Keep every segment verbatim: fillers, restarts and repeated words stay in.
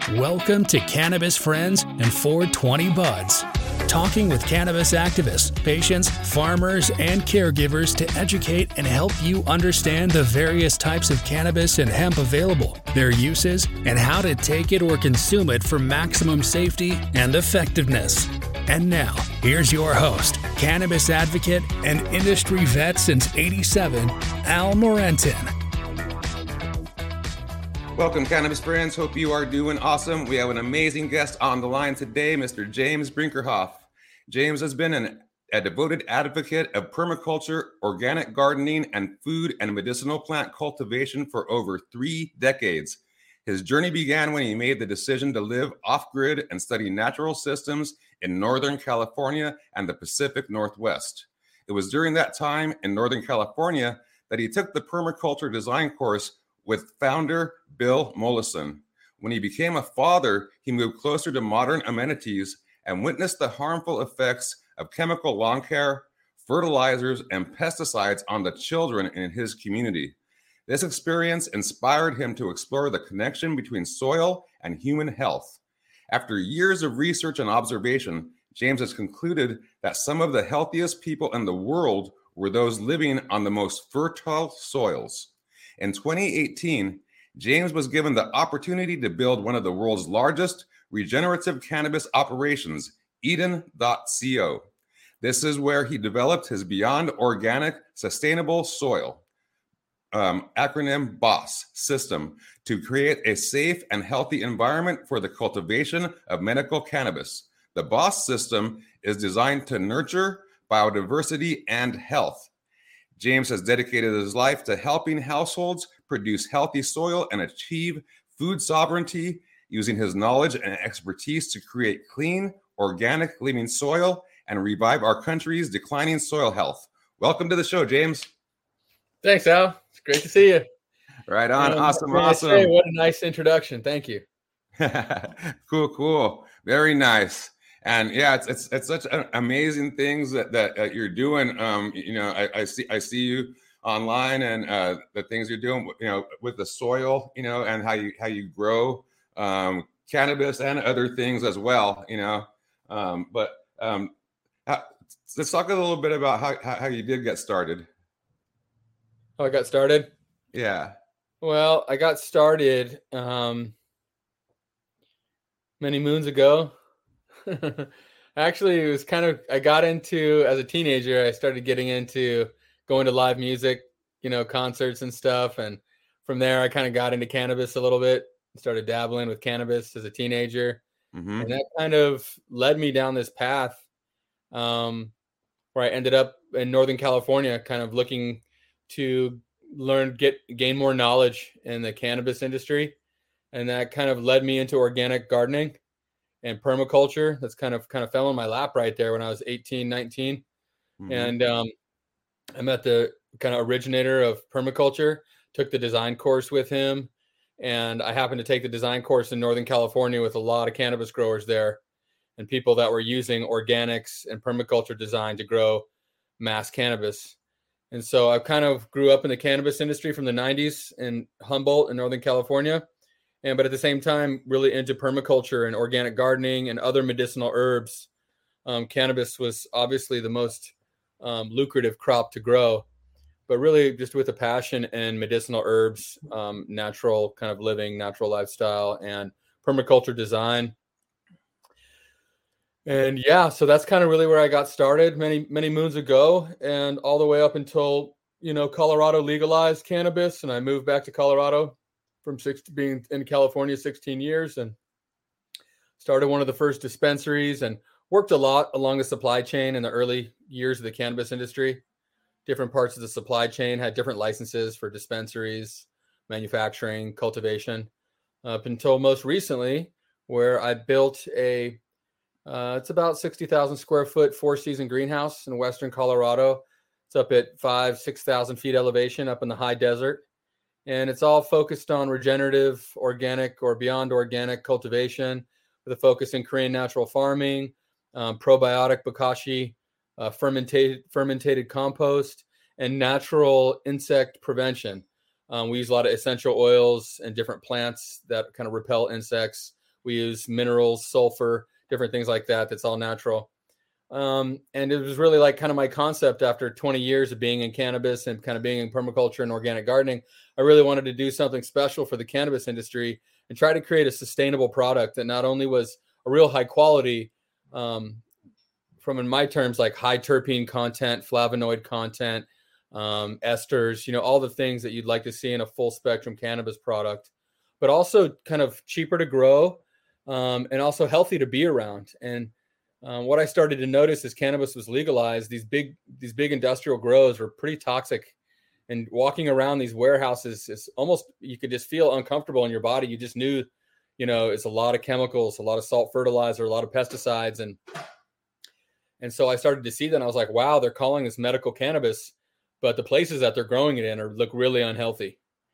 Welcome to Cannabis Friends and four twenty Buds. Talking with cannabis activists, patients, farmers, and caregivers to educate and help you understand the various types of cannabis and hemp available, their uses, and how to take it or consume it for maximum safety and effectiveness. And now, here's your host, cannabis advocate and industry vet since eighty-seven, Al Morentin. Welcome, cannabis friends. Hope you are doing awesome. We have an amazing guest on the line today, Mister James Brinkerhoff. James has been an, a devoted advocate of permaculture, organic gardening, and food and medicinal plant cultivation for over three decades. His journey began when he made the decision to live off-grid and study natural systems in Northern California and the Pacific Northwest. It was during that time in Northern California that he took the permaculture design course with founder Bill Mollison. When he became a father, he moved closer to modern amenities and witnessed the harmful effects of chemical lawn care, fertilizers, and pesticides on the children in his community. This experience inspired him to explore the connection between soil and human health. After years of research and observation, James has concluded that some of the healthiest people in the world were those living on the most fertile soils. In twenty eighteen, James was given the opportunity to build one of the world's largest regenerative cannabis operations, Eden dot co. This is where he developed his Beyond Organic Sustainable Soil, um, acronym BOSS, system to create a safe and healthy environment for the cultivation of medical cannabis. The BOSS system is designed to nurture biodiversity and health. James has dedicated his life to helping households produce healthy soil and achieve food sovereignty using his knowledge and expertise to create clean, organic living soil and revive our country's declining soil health. Welcome to the show, James. Thanks, Al. It's great to see you. Right on. Um, awesome. Awesome. Say, what a nice introduction. Thank you. Cool, cool. Very nice. And yeah, it's it's it's such amazing things that that uh, you're doing. Um, you know, I, I see I see you online and uh, the things you're doing. You know, with the soil. You know, and how you how you grow um, cannabis and other things as well. You know, um, but um, how, let's talk a little bit about how how you did get started. How I got started? Yeah. Well, I got started um, many moons ago. Actually, it was kind of, I got into, as a teenager, I started getting into going to live music, you know, concerts and stuff. And from there, I kind of got into cannabis a little bit, started dabbling with cannabis as a teenager. Mm-hmm. And that kind of led me down this path um, where I ended up in Northern California, kind of looking to learn, get, gain more knowledge in the cannabis industry. And that kind of led me into organic gardening and permaculture. That's kind of kind of fell in my lap right there when I was eighteen, nineteen. Mm-hmm. And um, I met the kind of originator of permaculture, took the design course with him. And I happened to take the design course in Northern California with a lot of cannabis growers there and people that were using organics and permaculture design to grow mass cannabis. And so I kind of grew up in the cannabis industry from the nineties in Humboldt in Northern California. And but at the same time, really into permaculture and organic gardening and other medicinal herbs. Um, cannabis was obviously the most um, lucrative crop to grow, but really just with a passion in medicinal herbs, um, natural kind of living, natural lifestyle, and permaculture design. And yeah, so that's kind of really where I got started many, many moons ago, and all the way up until, you know, Colorado legalized cannabis, and I moved back to Colorado from six, being in California sixteen years, and started one of the first dispensaries and worked a lot along the supply chain in the early years of the cannabis industry. Different parts of the supply chain had different licenses for dispensaries, manufacturing, cultivation, up until most recently, where I built a, uh, it's about sixty thousand square foot, four season greenhouse in Western Colorado. It's up at five, six thousand feet elevation up in the high desert. And it's all focused on regenerative, organic, or beyond organic cultivation with a focus in Korean natural farming, um, probiotic bokashi, uh, fermented, fermented compost, and natural insect prevention. Um, we use a lot of essential oils and different plants that kind of repel insects We use minerals, sulfur, different things like that. That's all natural. Um, and it was really like kind of my concept after twenty years of being in cannabis and kind of being in permaculture and organic gardening. I really wanted to do something special for the cannabis industry and try to create a sustainable product that not only was a real high quality, um, from in my terms, like high terpene content, flavonoid content, um, esters, you know, all the things that you'd like to see in a full spectrum cannabis product, but also kind of cheaper to grow, um, and also healthy to be around. And Um, what I started to notice as cannabis was legalized, these big these big industrial grows were pretty toxic, and walking around these warehouses is almost, you could just feel uncomfortable in your body. You just knew, you know, it's a lot of chemicals, a lot of salt fertilizer, a lot of pesticides, and and so I started to see that, and I was like, wow, they're calling this medical cannabis, but the places that they're growing it in are look really unhealthy.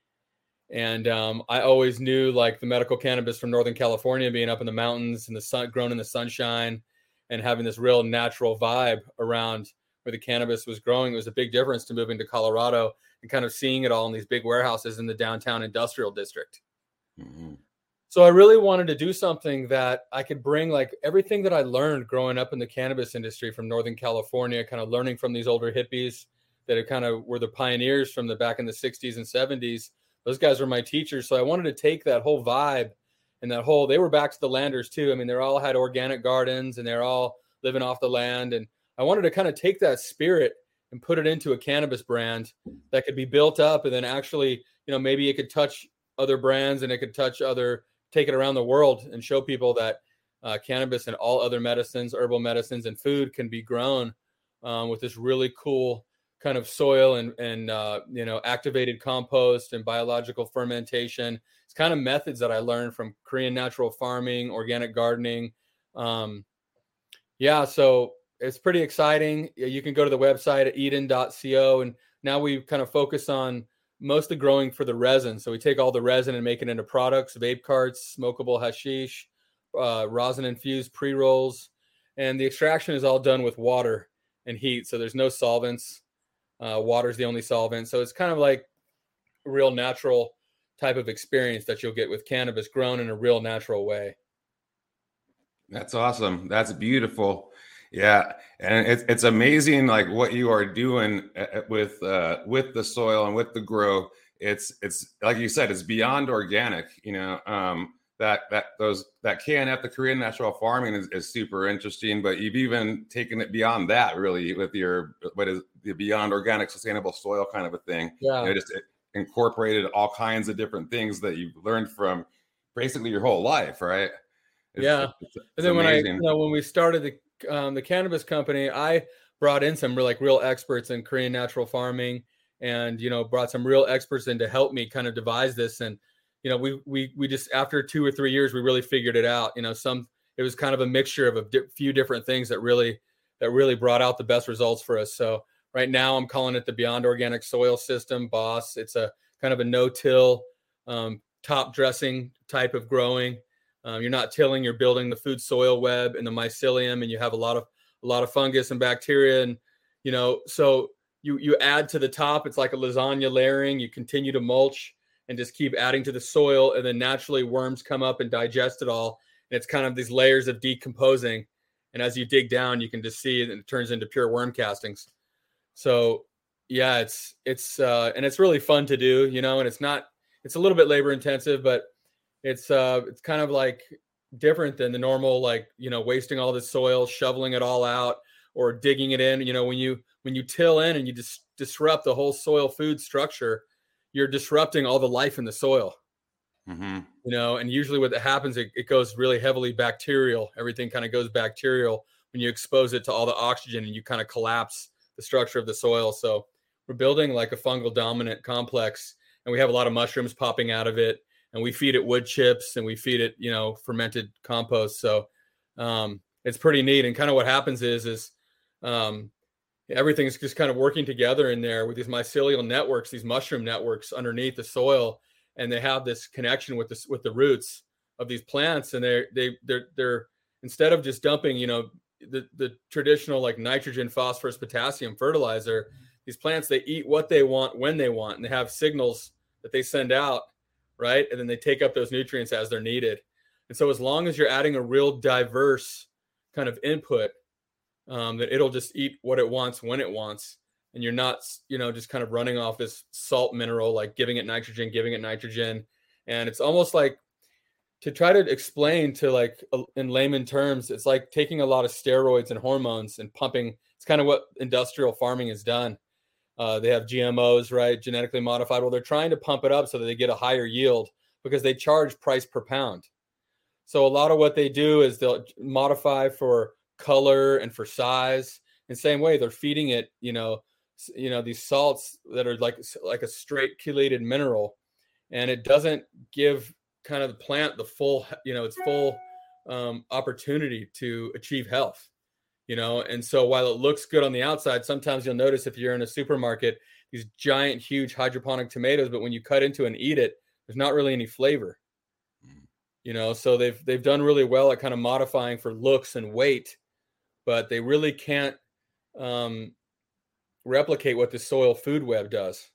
And um, I always knew like the medical cannabis from Northern California, being up in the mountains and the sun, grown in the sunshine, and having this real natural vibe around where the cannabis was growing. It was a big difference to moving to Colorado and kind of seeing it all in these big warehouses in the downtown industrial district. Mm-hmm. So I really wanted to do something that I could bring like everything that I learned growing up in the cannabis industry from Northern California, kind of learning from these older hippies that had kind of were the pioneers from the back in the sixties and seventies. Those guys were my teachers. So I wanted to take that whole vibe and that whole, they were back to the landers too. I mean, they all had organic gardens and they're all living off the land. And I wanted to kind of take that spirit and put it into a cannabis brand that could be built up. And then actually, you know, maybe it could touch other brands and it could touch other, take it around the world and show people that uh, cannabis and all other medicines, herbal medicines and food can be grown um, with this really cool kind of soil and, and uh, you know, activated compost and biological fermentation. It's kind of methods that I learned from Korean natural farming, organic gardening. Um, yeah, so it's pretty exciting. You can go to the website at eden dot co, and now we kind of focus on mostly growing for the resin. So we take all the resin and make it into products, vape carts, smokable hashish, uh, rosin-infused pre-rolls, and the extraction is all done with water and heat. So there's no solvents. Uh, water is the only solvent. So it's kind of like a real natural type of experience that you'll get with cannabis grown in a real natural way. That's awesome. That's beautiful. Yeah. And it's, it's amazing, like what you are doing with, uh, with the soil and with the grow. It's, it's like you said, it's beyond organic, you know, um, that, that those, that K N F, the Korean natural farming is, is super interesting, but you've even taken it beyond that really with your, what is the beyond organic sustainable soil kind of a thing. Yeah. You know, just incorporated all kinds of different things that you've learned from basically your whole life. Right. It's, yeah. It's, it's and then amazing. when I, you know, when we started the, um, the cannabis company, I brought in some real, like real experts in Korean natural farming and, you know, brought some real experts in to help me kind of devise this. And, you know, we, we, we just, after two or three years, we really figured it out. You know, some, it was kind of a mixture of a di- few different things that really, that really brought out the best results for us. So right now I'm calling it the Beyond Organic Soil System, BOSS. It's a kind of a no-till, um, top dressing type of growing. Um, you're not tilling, you're building the food soil web and the mycelium, and you have a lot of, a lot of fungus and bacteria. And, you know, so you, you add to the top, it's like a lasagna layering. You continue to mulch and just keep adding to the soil. And then naturally worms come up and digest it all. And it's kind of these layers of decomposing. And as you dig down, you can just see it, and it turns into pure worm castings. So yeah, it's, it's, uh, and it's really fun to do, you know, and it's not, it's a little bit labor intensive, but it's, uh, it's kind of like different than the normal, like, you know, wasting all this soil, shoveling it all out or digging it in. You know, when you, when you till in and you just disrupt the whole soil food structure, you're disrupting all the life in the soil, mm-hmm. you know, and usually what happens, it, it goes really heavily bacterial. Everything kind of goes bacterial when you expose it to all the oxygen and you kind of collapse the structure of the soil. So we're building like a fungal dominant complex, and we have a lot of mushrooms popping out of it, and we feed it wood chips and we feed it, you know, fermented compost. So um, it's pretty neat. And kind of what happens is, is um, everything's just kind of working together in there with these mycelial networks, these mushroom networks underneath the soil. And they have this connection with this, with the roots of these plants. And they're, they, they're, they're, instead of just dumping, you know, the, the traditional like nitrogen, phosphorus, potassium fertilizer, these plants, they eat what they want when they want, and they have signals that they send out. Right. And then they take up those nutrients as they're needed. And so as long as you're adding a real diverse kind of input, um, that it'll just eat what it wants when it wants. And you're not, you know, just kind of running off this salt mineral, like giving it nitrogen, giving it nitrogen. And it's almost like, to try to explain to like in layman terms, it's like taking a lot of steroids and hormones and pumping. It's kind of what industrial farming has done. Uh, they have G M Os, right? Genetically modified. Well, they're trying to pump it up so that they get a higher yield because they charge price per pound. So a lot of what they do is they'll modify for color and for size. In the same way, they're feeding it, you know, you know, these salts that are like, like a straight chelated mineral, and it doesn't give kind of the plant the full, you know, its full um, opportunity to achieve health, you know. And so while it looks good on the outside, sometimes you'll notice if you're in a supermarket, these giant, huge hydroponic tomatoes, but when you cut into and eat it, there's not really any flavor, you know. So they've they've done really well at kind of modifying for looks and weight, but they really can't um, replicate what the soil food web does.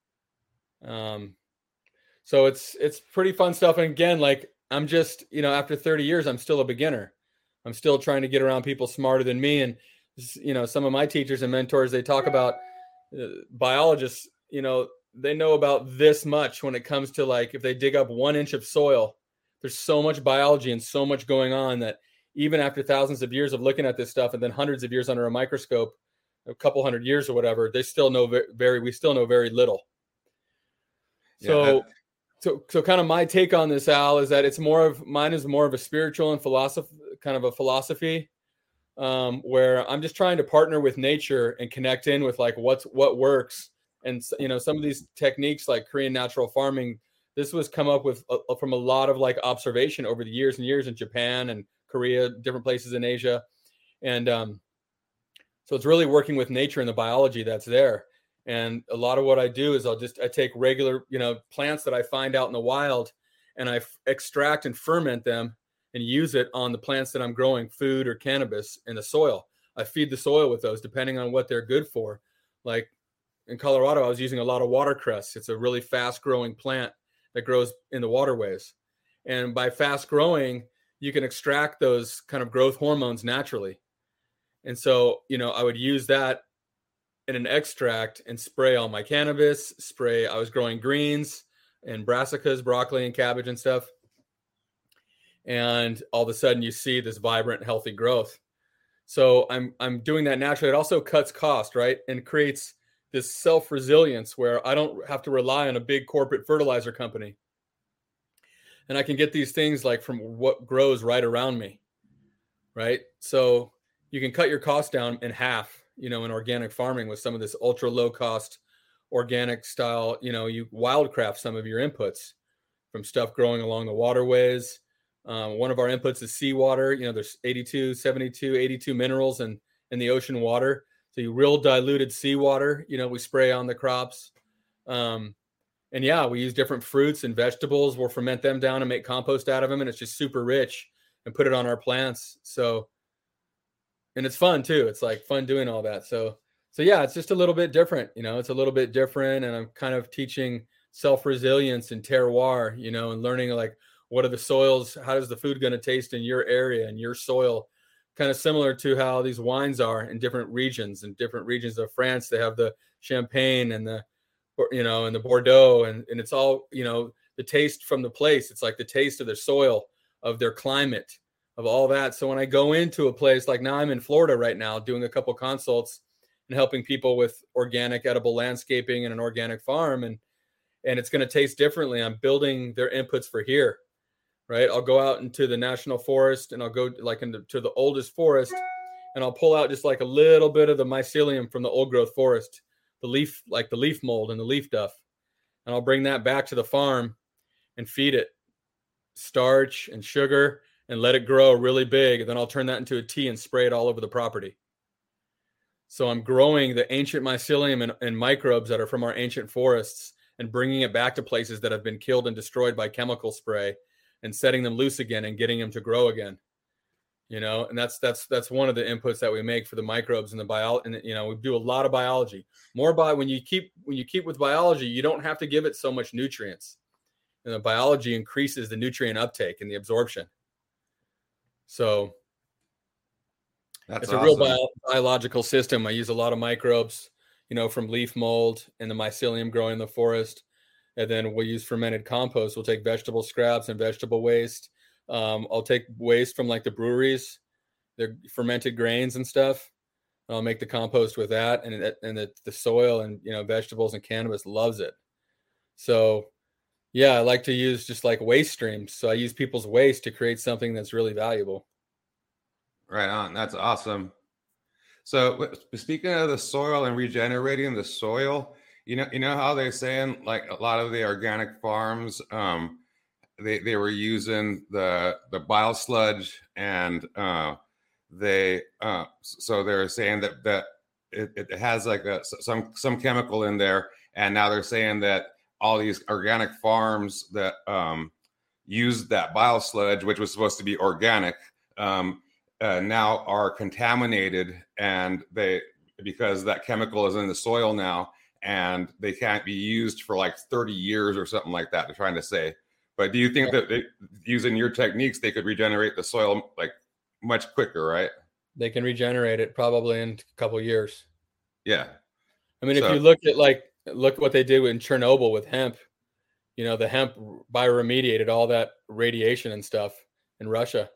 Um, So it's it's pretty fun stuff. And again, like I'm just, you know, after thirty years, I'm still a beginner. I'm still trying to get around people smarter than me. And, you know, some of my teachers and mentors, they talk about uh, biologists, you know, they know about this much when it comes to like, if they dig up one inch of soil, there's so much biology and so much going on that even after thousands of years of looking at this stuff and then hundreds of years under a microscope, a couple hundred years or whatever, they still know very, we still know very little. So, yeah, So, so kind of my take on this, Al, is that it's more of mine is more of a spiritual and philosophy, kind of a philosophy, um, where I'm just trying to partner with nature and connect in with like what's what works. And you know, some of these techniques like Korean natural farming, this was come up with uh, from a lot of like observation over the years and years in Japan and Korea, different places in Asia, and um, so it's really working with nature and the biology that's there. And a lot of what I do is I'll just, I take regular, you know, plants that I find out in the wild and I f- extract and ferment them and use it on the plants that I'm growing, food or cannabis, in the soil. I feed the soil with those depending on what they're good for. Like in Colorado, I was using a lot of watercress. It's a really fast growing plant that grows in the waterways. And by fast growing, you can extract those kind of growth hormones naturally. And so, you know, I would use that in an extract and spray on my cannabis, spray. I was growing greens and brassicas, broccoli and cabbage and stuff. And all of a sudden you see this vibrant, healthy growth. So I'm, I'm doing that naturally. It also cuts cost, right? And creates this self-resilience where I don't have to rely on a big corporate fertilizer company. And I can get these things like from what grows right around me, right? So you can cut your cost down in half, you know, in organic farming with some of this ultra low cost organic style. You know, you wildcraft some of your inputs from stuff growing along the waterways. Um, one of our inputs is seawater. You know, there's eighty-two, seventy-two, eighty-two minerals in, in the ocean water. So you real diluted seawater, you know, we spray on the crops. Um, and yeah, we use different fruits and vegetables. We'll ferment them down and make compost out of them. And it's just super rich and put it on our plants. So, and it's fun too. It's like fun doing all that. So, so yeah, it's just a little bit different, you know, it's a little bit different. And I'm kind of teaching self-resilience and terroir, you know, and learning like, what are the soils? How is the food going to taste in your area and your soil? Kind of similar to how these wines are in different regions. In different regions of France, they have the Champagne and the, you know, and the Bordeaux, and, and it's all, you know, the taste from the place. It's like the taste of their soil, of their climate, of all that. So when I go into a place like now, I'm in Florida right now doing a couple consults and helping people with organic edible landscaping and an organic farm, and and it's going to taste differently. I'm building their inputs for here. Right. I'll go out into the national forest and I'll go like into to the oldest forest and I'll pull out just like a little bit of the mycelium from the old growth forest, the leaf, like the leaf mold and the leaf duff. And I'll bring that back to the farm and feed it starch and sugar and let it grow really big. And then I'll turn that into a tea and spray it all over the property. So I'm growing the ancient mycelium and, and microbes that are from our ancient forests and bringing it back to places that have been killed and destroyed by chemical spray, and setting them loose again and getting them to grow again, you know. And that's that's that's one of the inputs that we make for the microbes and the bio. And you know, we do a lot of biology. More by when you keep when you keep with biology, you don't have to give it so much nutrients, and the biology increases the nutrient uptake and the absorption. So That's it's a awesome. real bio- biological system. I use a lot of microbes, you know, from leaf mold and the mycelium growing in the forest. And then we'll use fermented compost. We'll take vegetable scraps and vegetable waste. Um, I'll take waste from like the breweries, their fermented grains and stuff. And I'll make the compost with that. And, it, and the, the soil and, you know, vegetables and cannabis loves it. So, yeah, I like to use just like waste streams. So I use people's waste to create something that's really valuable. Right on. That's awesome. So speaking of the soil and regenerating the soil, you know, you know how they're saying like a lot of the organic farms, um, they they were using the the bile sludge, and uh, they uh, so they're saying that that it, it has like a, some some chemical in there, and now they're saying that all these organic farms that um, used that bile sludge, which was supposed to be organic, um, uh, now are contaminated, and they because that chemical is in the soil now, and they can't be used for like thirty years or something like that. They're trying to say. But do you think that they, using your techniques, they could regenerate the soil like much quicker, right? They can regenerate it probably in a couple of years. Yeah. I mean, So, if you look at like look at what they did in Chernobyl with hemp, you know, the hemp bioremediated all that radiation and stuff in Russia.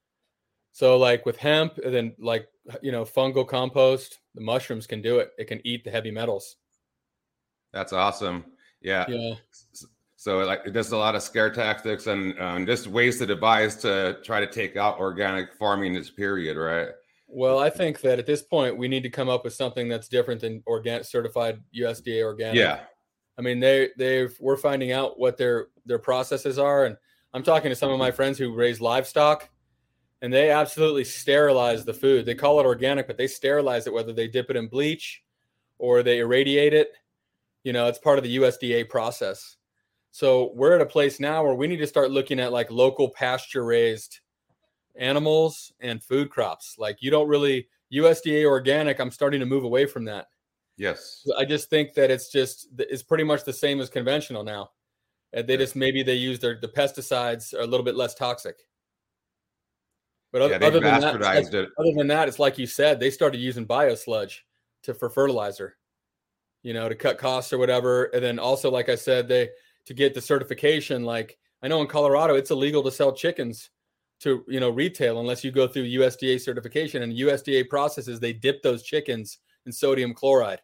So like with hemp, and then like, you know, fungal compost, the mushrooms can do it. It can eat the heavy metals. That's awesome. Yeah. Yeah. So like just a lot of scare tactics and um, just ways to devise to try to take out organic farming this period, right? Well, I think that at this point we need to come up with something that's different than organic certified U S D A organic. Yeah. I mean, they they've we're finding out what their their processes are, and I'm talking to some of my friends who raise livestock, and they absolutely sterilize the food. They call it organic, but they sterilize it, whether they dip it in bleach or they irradiate it. You know, it's part of the U S D A process. So we're at a place now where we need to start looking at like local pasture raised animals and food crops. Like you don't really U S D A organic. I'm starting to move away from that. Yes. I just think that it's just, it's pretty much the same as conventional now. And they just, maybe they use their, the pesticides are a little bit less toxic. But other, yeah, other than that, bastardized like, it. other than that, it's like you said, they started using biosludge to, for fertilizer, you know, to cut costs or whatever. And then also, like I said, they, to get the certification, like I know in Colorado, it's illegal to sell chickens to, you know, retail unless you go through U S D A certification, and U S D A processes, they dip those chickens in sodium chloride.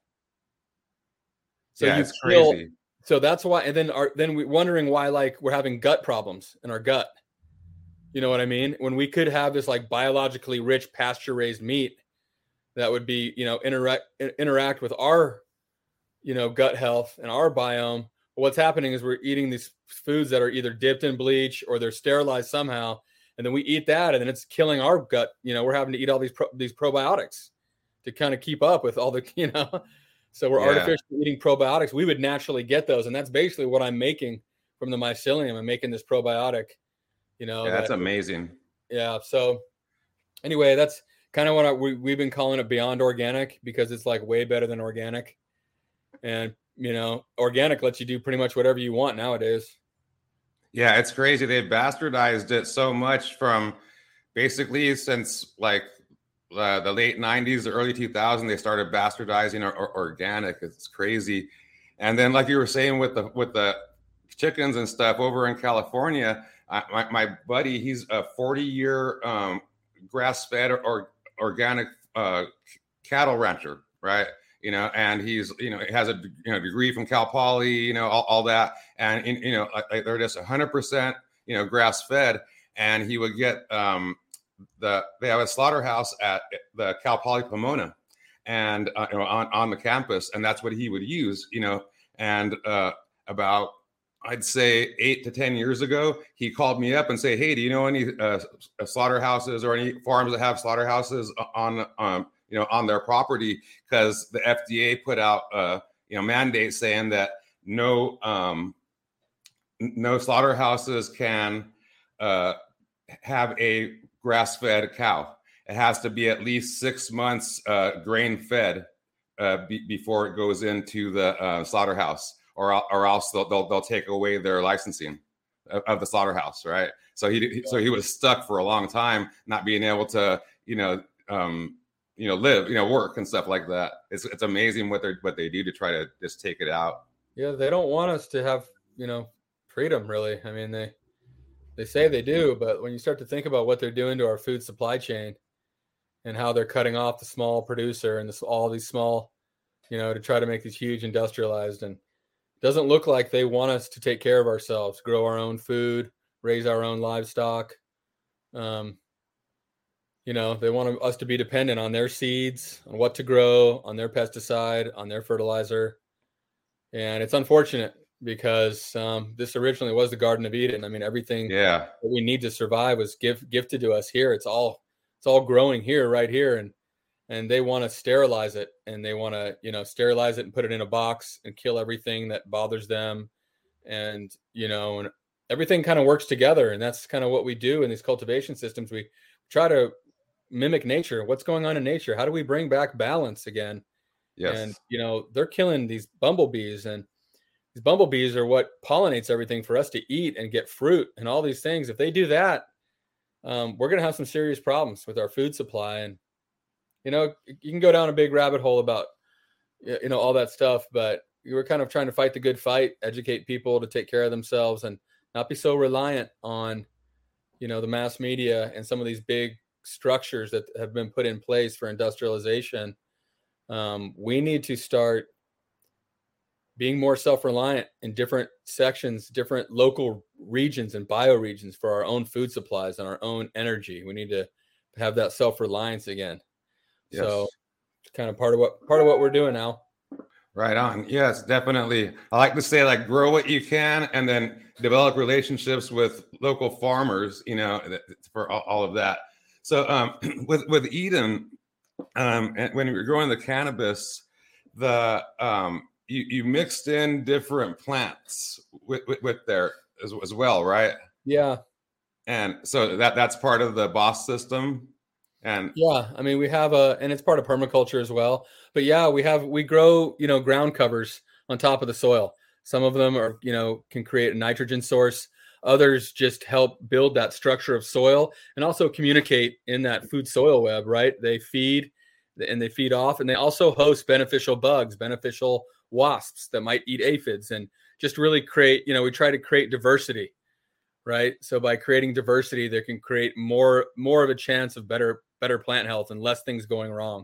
So yeah, you it's feel, crazy. So that's why, and then our, then we wondering why, like we're having gut problems in our gut. You know what I mean? When we could have this like biologically rich pasture raised meat that would be, you know, interact, interact with our, you know, gut health and our biome. But what's happening is we're eating these foods that are either dipped in bleach or they're sterilized somehow. And then we eat that, and then it's killing our gut. You know, we're having to eat all these, pro- these probiotics to kind of keep up with all the, you know, so we're yeah. artificially eating probiotics. We would naturally get those. And that's basically what I'm making from the mycelium. I'm making this probiotic, you know. Yeah, that's that, amazing. Yeah. So anyway, that's kind of what I, we, we've been calling it beyond organic, because it's like way better than organic. And, you know, organic lets you do pretty much whatever you want nowadays. Yeah, it's crazy. They've bastardized it so much from basically since like uh, the late nineties, the early two thousands, they started bastardizing or, or organic. It's crazy. And then like you were saying with the with the chickens and stuff over in California, I, my, my buddy, he's a forty year um, grass-fed or organic uh, cattle rancher, right? You know, and he's, you know, he has a you know degree from Cal Poly, you know, all, all that. And, in, you know, like they're just one hundred percent, you know, grass fed. And he would get um, the, they have a slaughterhouse at the Cal Poly Pomona and, uh, you know, on, on the campus. And that's what he would use, you know, and uh, about, I'd say eight to ten years ago, he called me up and say, hey, do you know any uh, slaughterhouses or any farms that have slaughterhouses on, um, you know, on their property? Because the F D A put out, uh, you know, mandates saying that no, um, no slaughterhouses can uh, have a grass-fed cow. It has to be at least six months uh, grain-fed uh, be- before it goes into the uh, slaughterhouse, or or else they'll, they'll they'll take away their licensing. of, of the slaughterhouse, right? So he so he was stuck for a long time, not being able to, you know, um, you know, live, you know, work and stuff like that. It's it's amazing what they what they do to try to just take it out. Yeah, they don't want us to have, you know, freedom, really. I mean, they they say they do, but when you start to think about what they're doing to our food supply chain and how they're cutting off the small producer and this, all these small, you know, to try to make these huge industrialized, and it doesn't look like they want us to take care of ourselves, grow our own food, raise our own livestock. Um, you know, they want us to be dependent on their seeds, on what to grow, on their pesticide, on their fertilizer. And it's unfortunate because um, this originally was the Garden of Eden. I mean, everything yeah. that we need to survive was give, gifted to us here. It's all it's all growing here, right here, and and they want to sterilize it, and they want to, you know, sterilize it and put it in a box and kill everything that bothers them, and you know, and everything kind of works together, and that's kind of what we do in these cultivation systems. We try to mimic nature. What's going on in nature? How do we bring back balance again? Yes. And, you know, they're killing these bumblebees, and these bumblebees are what pollinates everything for us to eat and get fruit and all these things. If they do that, um, we're going to have some serious problems with our food supply. And, you know, you can go down a big rabbit hole about, you know, all that stuff, but we were kind of trying to fight the good fight, educate people to take care of themselves and not be so reliant on, you know, the mass media and some of these big structures that have been put in place for industrialization. Um, we need to start being more self-reliant in different sections, different local regions and bioregions for our own food supplies and our own energy. We need to have that self-reliance again. Yes. So it's kind of part of what part of what we're doing now. Right on. Yes, definitely. I like to say, like, grow what you can and then develop relationships with local farmers, you know, for all of that. So um, with, with Eden, um, and when you're growing the cannabis, the um, you, you mixed in different plants with, with, with there as, as well, right? Yeah. And so that that's part of the BOSS system. And yeah, I mean, we have a, and it's part of permaculture as well. But yeah, we have, we grow, you know, ground covers on top of the soil. Some of them are, you know, can create a nitrogen source. Others just help build that structure of soil and also communicate in that food soil web, right? They feed and they feed off, and they also host beneficial bugs, beneficial wasps that might eat aphids, and just really create, you know, we try to create diversity, right? So by creating diversity, they can create more, more of a chance of better, better plant health and less things going wrong.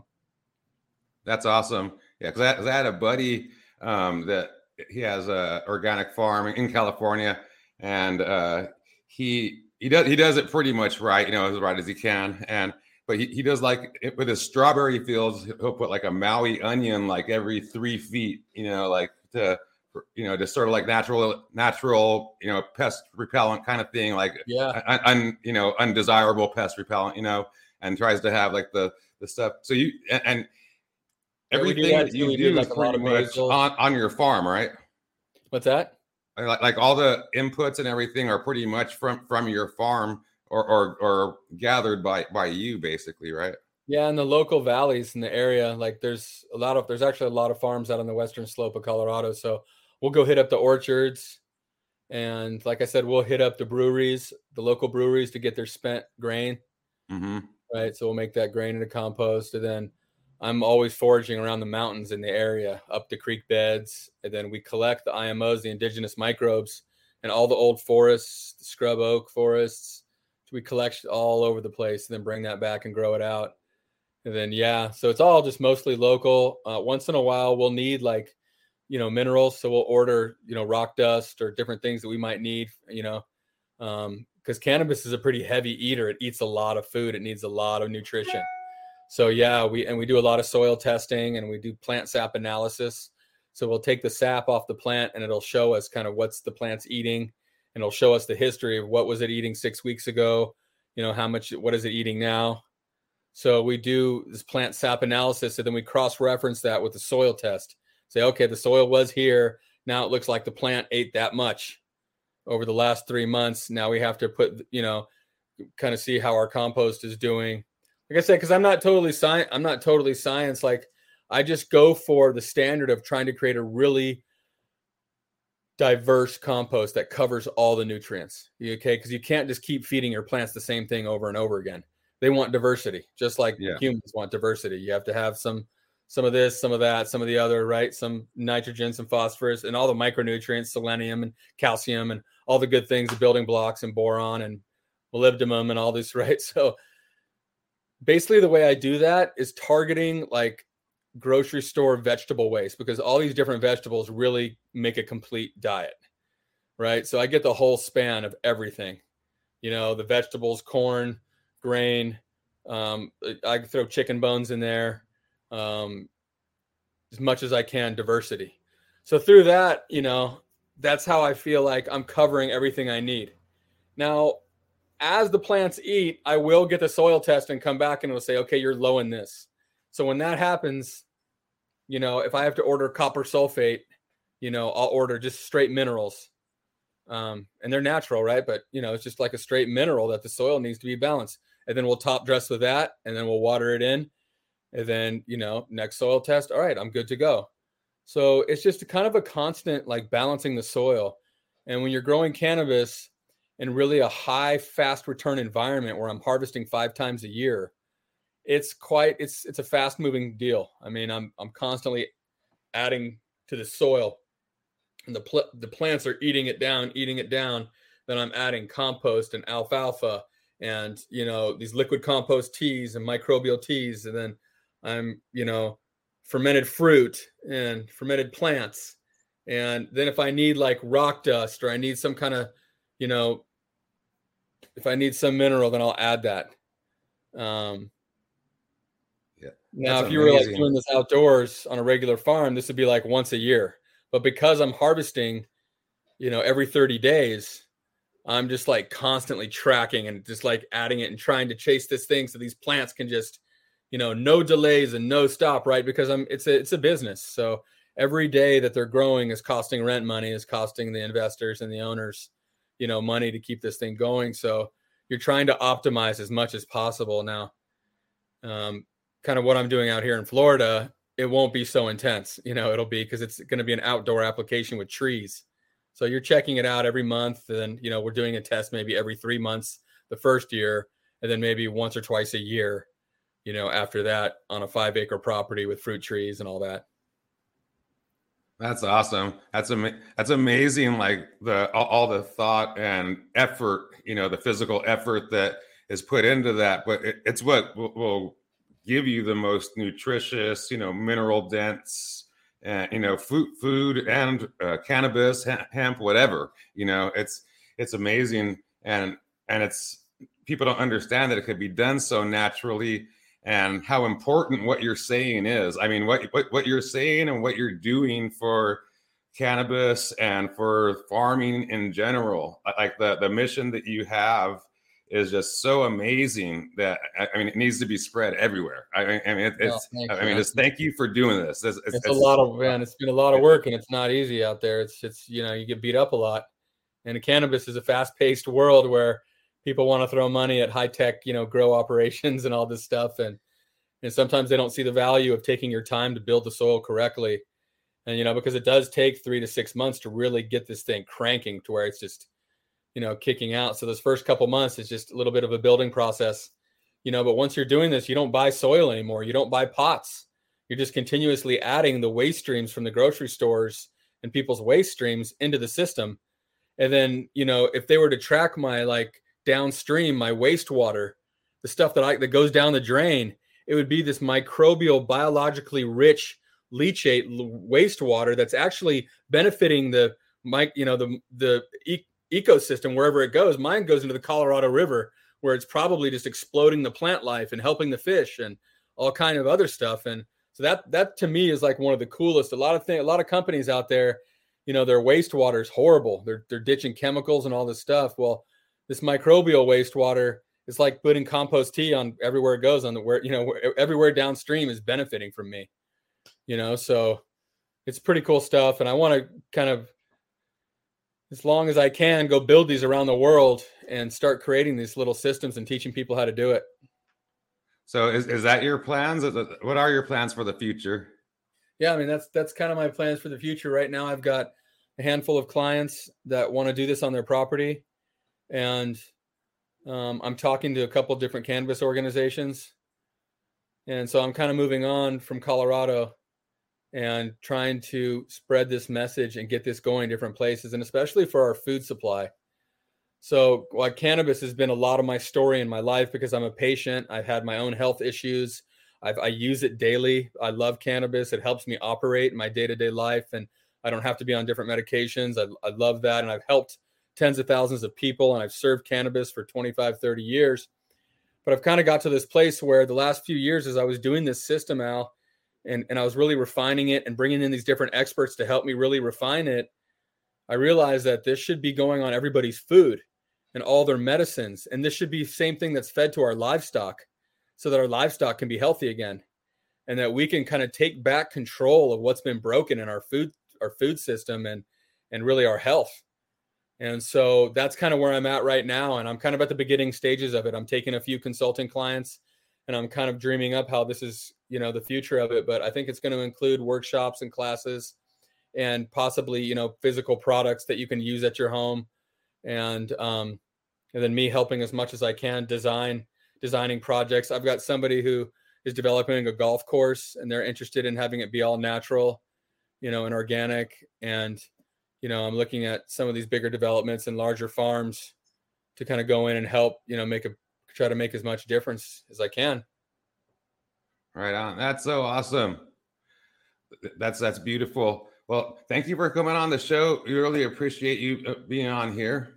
That's awesome. Yeah. Cause I, cause I had a buddy um, that he has a organic farm in California, and uh, he, he does, he does it pretty much right, you know, as right as he can. And, but he, he does like it with his strawberry fields, he'll put like a Maui onion, like every three feet, you know, like to, you know, just sort of like natural, natural, you know, pest repellent kind of thing, like, yeah, un, un, you know, undesirable pest repellent, you know, and tries to have like the, the stuff. So you, and, and everything yeah, that you do, do is pretty much on, on your farm, right? What's that? Like, like all the inputs and everything are pretty much from, from your farm or, or, or gathered by, by you basically, right? Yeah. In the local valleys in the area, like there's a lot of, there's actually a lot of farms out on the western slope of Colorado. So we'll go hit up the orchards. And like I said, we'll hit up the breweries, the local breweries, to get their spent grain. Mm-hmm. Right. So we'll make that grain into compost. And then I'm always foraging around the mountains in the area, up the creek beds. And then we collect the I M Os, the indigenous microbes, and all the old forests, the scrub oak forests. So we collect all over the place and then bring that back and grow it out. And then, yeah, so it's all just mostly local. Uh, once in a while, we'll need like, you know, minerals. So we'll order, you know, rock dust or different things that we might need, you know, um, because cannabis is a pretty heavy eater. It eats a lot of food. It needs a lot of nutrition. So yeah, we, and we do a lot of soil testing, and we do plant sap analysis. So we'll take the sap off the plant, and it'll show us kind of what's the plant's eating, and it'll show us the history of what was it eating six weeks ago, you know, how much, what is it eating now? So we do this plant sap analysis, and then we cross-reference that with the soil test. Say, okay, the soil was here. Now it looks like the plant ate that much over the last three months. Now we have to put, you know, kind of see how our compost is doing. Like I said, because I'm not totally science, I'm not totally science. Like I just go for the standard of trying to create a really diverse compost that covers all the nutrients. Okay, because you can't just keep feeding your plants the same thing over and over again. They want diversity, just like Yeah. humans want diversity. You have to have some some of this, some of that, some of the other, right? Some nitrogen, some phosphorus, and all the micronutrients, selenium and calcium, and all the good things, the building blocks, and boron and molybdenum and all this, right? So basically the way I do that is targeting like grocery store vegetable waste, because all these different vegetables really make a complete diet, right? So I get the whole span of everything, you know, the vegetables, corn, grain. Um, I can throw chicken bones in there, um, as much as I can, diversity. So through that, you know, that's how I feel like I'm covering everything I need. Now, as the plants eat, I will get the soil test and come back and it'll say, okay, you're low in this. So when that happens, you know, if I have to order copper sulfate, you know, I'll order just straight minerals. Um, and they're natural, right? But, you know, it's just like a straight mineral that the soil needs to be balanced. And then we'll top dress with that, and then we'll water it in. And then, you know, next soil test, all right, I'm good to go. So it's just kind of a constant, like, balancing the soil. And when you're growing cannabis in really a high, fast return environment where I'm harvesting five times a year, it's quite, it's, it's a fast moving deal. I mean, I'm, I'm constantly adding to the soil, and the, pl- the plants are eating it down, eating it down. Then I'm adding compost and alfalfa and, you know, these liquid compost teas and microbial teas. And then I'm, you know, fermented fruit and fermented plants. And then if I need like rock dust, or I need some kind of, you know, if I need some mineral, then I'll add that. Um, yeah. Now, That's if you were like amazing. doing this outdoors on a regular farm, this would be like once a year. But because I'm harvesting, you know, every thirty days, I'm just like constantly tracking and just like adding it and trying to chase this thing so these plants can just, you know, no delays and no stop, right? Because I'm it's a it's a business. So every day that they're growing is costing rent money, is costing the investors and the owners, you know, money to keep this thing going. So you're trying to optimize as much as possible. Now, um, kind of what I'm doing out here in Florida, it won't be so intense, you know, it'll be because it's going to be an outdoor application with trees. So you're checking it out every month. And, you know, we're doing a test maybe every three months the first year, and then maybe once or twice a year, you know, after that on a five acre property with fruit trees and all that. That's awesome. That's am- that's amazing. Like the all, all the thought and effort, you know, the physical effort that is put into that, but it, it's what will, will give you the most nutritious, you know, mineral dense, and you know, food, food and uh, cannabis, hemp, whatever. You know, it's it's amazing, and and it's people don't understand that it could be done so naturally, and how important what you're saying is. I mean, what what what you're saying and what you're doing for cannabis and for farming in general, like the the mission that you have is just so amazing that I mean it needs to be spread everywhere. I mean, I mean it, it's Oh, I mean just thank you for doing this. It's, it's, it's a lot of man. It's been a lot of work, and it's not easy out there. It's it's you know, you get beat up a lot, and cannabis is a fast paced world where people want to throw money at high tech, you know, grow operations and all this stuff, and and sometimes they don't see the value of taking your time to build the soil correctly, and you know, because it does take three to six months to really get this thing cranking to where it's just, you know, kicking out. So those first couple months is just a little bit of a building process, you know, but once you're doing this, you don't buy soil anymore. You don't buy pots. You're just continuously adding the waste streams from the grocery stores and people's waste streams into the system. And then, you know, if they were to track my like downstream, my wastewater, the stuff that I, that goes down the drain, it would be this microbial, biologically rich leachate wastewater that's actually benefiting the, mic, you know, the, the, e- ecosystem wherever it goes. Mine goes into the Colorado River, where it's probably just exploding the plant life and helping the fish and all kind of other stuff. And so that that to me is like one of the coolest. A lot of things, a lot of companies out there, you know, their wastewater is horrible. They're they're ditching chemicals and all this stuff. Well, this microbial wastewater is like putting compost tea on everywhere it goes, on the where, you know, where, everywhere downstream is benefiting from me. You know, so it's pretty cool stuff. And I want to kind of, as long as I can, go build these around the world and start creating these little systems and teaching people how to do it. So is, is that your plans? What are your plans for the future? Yeah, I mean, that's that's kind of my plans for the future. Right now, I've got a handful of clients that want to do this on their property. And um, I'm talking to a couple different cannabis organizations. And so I'm kind of moving on from Colorado and trying to spread this message and get this going different places, and especially for our food supply. So like cannabis has been a lot of my story in my life because I'm a patient. I've had my own health issues. I've, I use it daily. I love cannabis. It helps me operate in my day-to-day life, and I don't have to be on different medications. I, I love that. And I've helped tens of thousands of people, and I've served cannabis for twenty-five, thirty years. But I've kind of got to this place where the last few years as I was doing this system, Al, and, and I was really refining it and bringing in these different experts to help me really refine it, I realized that this should be going on everybody's food and all their medicines. And this should be the same thing that's fed to our livestock so that our livestock can be healthy again, and that we can kind of take back control of what's been broken in our food, our food system and, and really our health. And so that's kind of where I'm at right now. And I'm kind of at the beginning stages of it. I'm taking a few consulting clients, and I'm kind of dreaming up how this is, you know, the future of it. But I think it's going to include workshops and classes and possibly, you know, physical products that you can use at your home. And, um, and then me helping as much as I can design, designing projects. I've got somebody who is developing a golf course, and they're interested in having it be all natural, you know, and organic. And, you know, I'm looking at some of these bigger developments and larger farms to kind of go in and help, you know, make a, try to make as much difference as I can. Right on. That's so awesome. That's, that's beautiful. Well, thank you for coming on the show. We really appreciate you being on here.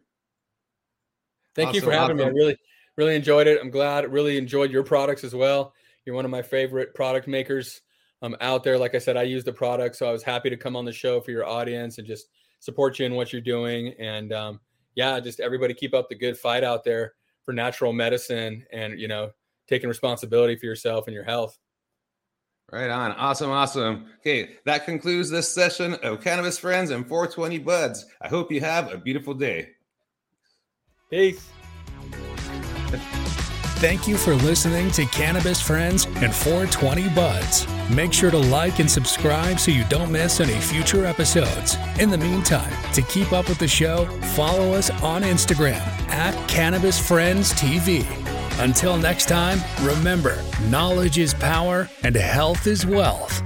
Thank awesome, you for having awesome. me. I really, really enjoyed it. I'm glad. I really enjoyed your products as well. You're one of my favorite product makers um, out there. Like I said, I use the product, so I was happy to come on the show for your audience and just support you in what you're doing. And um, yeah, just everybody keep up the good fight out there for natural medicine and, you know, taking responsibility for yourself and your health. Right on. Awesome. Awesome. Okay. That concludes this session of Cannabis Friends and four twenty Buds. I hope you have a beautiful day. Peace. Thank you for listening to Cannabis Friends and four twenty Buds. Make sure to like and subscribe so you don't miss any future episodes. In the meantime, to keep up with the show, follow us on Instagram at Cannabis Friends T V. Until next time, remember, knowledge is power and health is wealth.